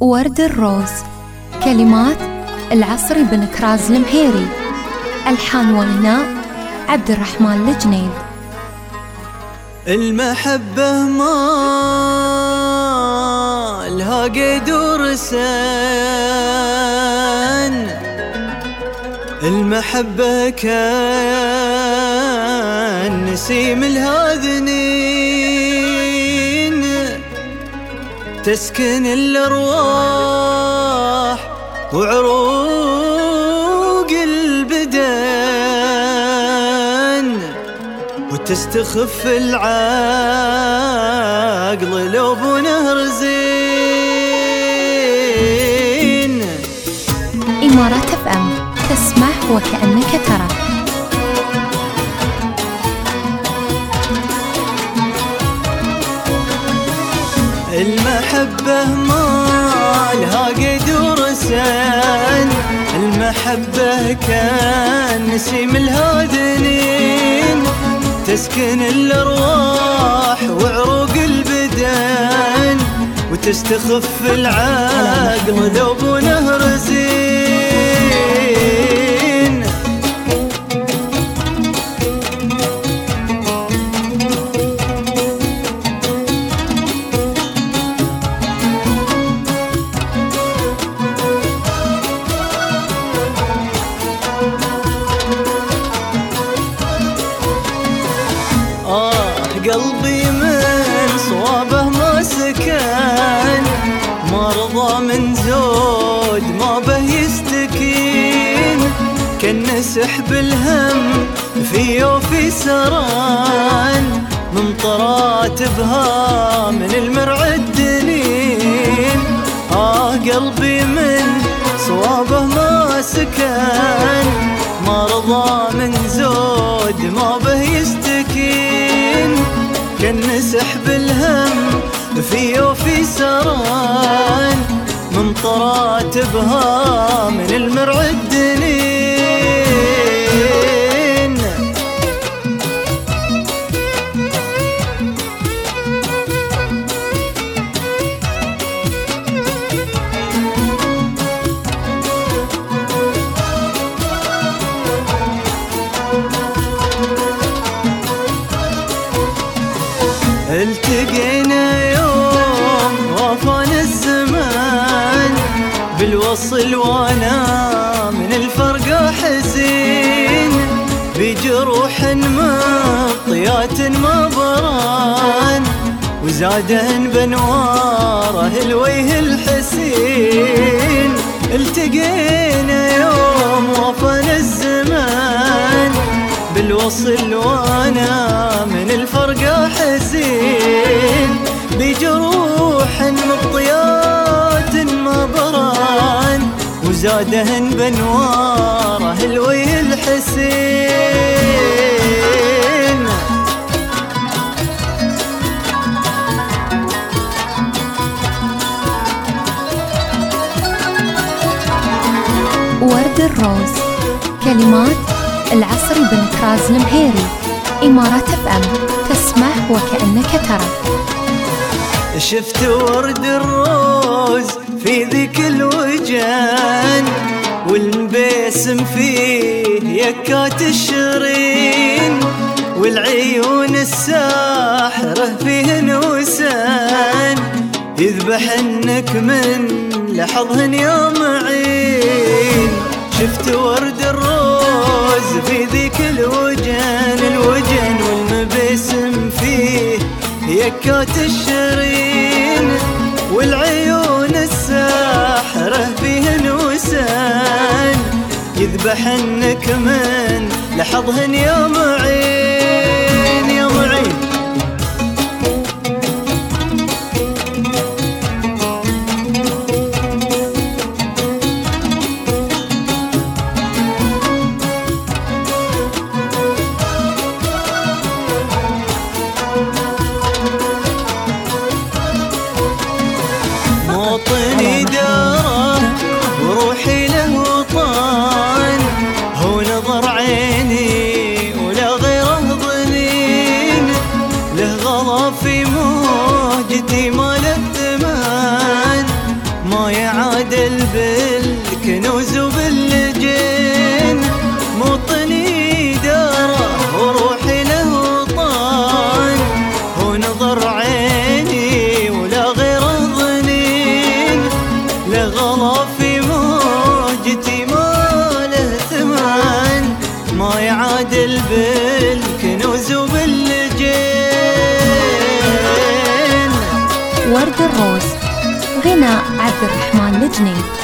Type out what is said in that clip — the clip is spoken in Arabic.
ورد الروز. كلمات العصري بن كراز المهيري. ألحان وغناء عبد الرحمن الجنيد. المحبة ما لها قيد ورسان، المحبة كان نسيم الهاذنين، تسكن الأرواح وعروق البدن، وتستخف العقل لو بنهر زين. إمارات FM، تسمع وكأنك ترى. المحبة ما لها قيد ورسان، المحبة كان نسيم الهاذنين، تسكن الأرواح وعروق البدن، وتستخف العقل ذوب نهر زين. قلبي من صوابه ما سكن، ما رضى من زود ما به يستكين، كان سحب الهم في وفي سران، من طراتبها من المرعدنين. قلبي من صوابه ما سكن، ما رضى من زود ما به يستكين، كان سحب الهم في وفي سران، من طراتبها من المرعدنين. التقينا يوم وافانا الزمان، بالوصل وانا من الفرقة حزين، بجروح مطيات ما بران، وزادهن بنواره الوجه الحسين. التقينا يوم وافانا الزمان، بالوصل وانا من الفرقة حزين، بجروح مطيات ما بران، وزادهن بنواره الوجه الحسين. ورد الروز. كلمات العصري بن كراز المهيري. إمارات FM، تسمع وكأنك ترى. شفت ورد الروز في ذيك الوجن، والمبسم فيه يكات الشرين، والعيون الساحرة فيهن وسان، يذبحنك من لحظهن يا معين. شفت ورد الروز في ذيك الوجن، والمبسم فيه يكات الشرين، والعيون الساحرة فيهن وسان، يذبحنك من لحظهن يا معين يا معين. موطني داره وروحي له وطان، هو نظر عيني ولا غيره ظنين، له غلا في موجتي ما له ثمان، ما يعادل بالكنوز وباللجين، موطني داره وروحي له طان، هو نظر عيني ولا غيره ظنين، لغلا في موجتي ما له ثمن، ما يعادل بالكنوز وباللجين. ورد الروز، غناء عبد الرحمن الجنيد.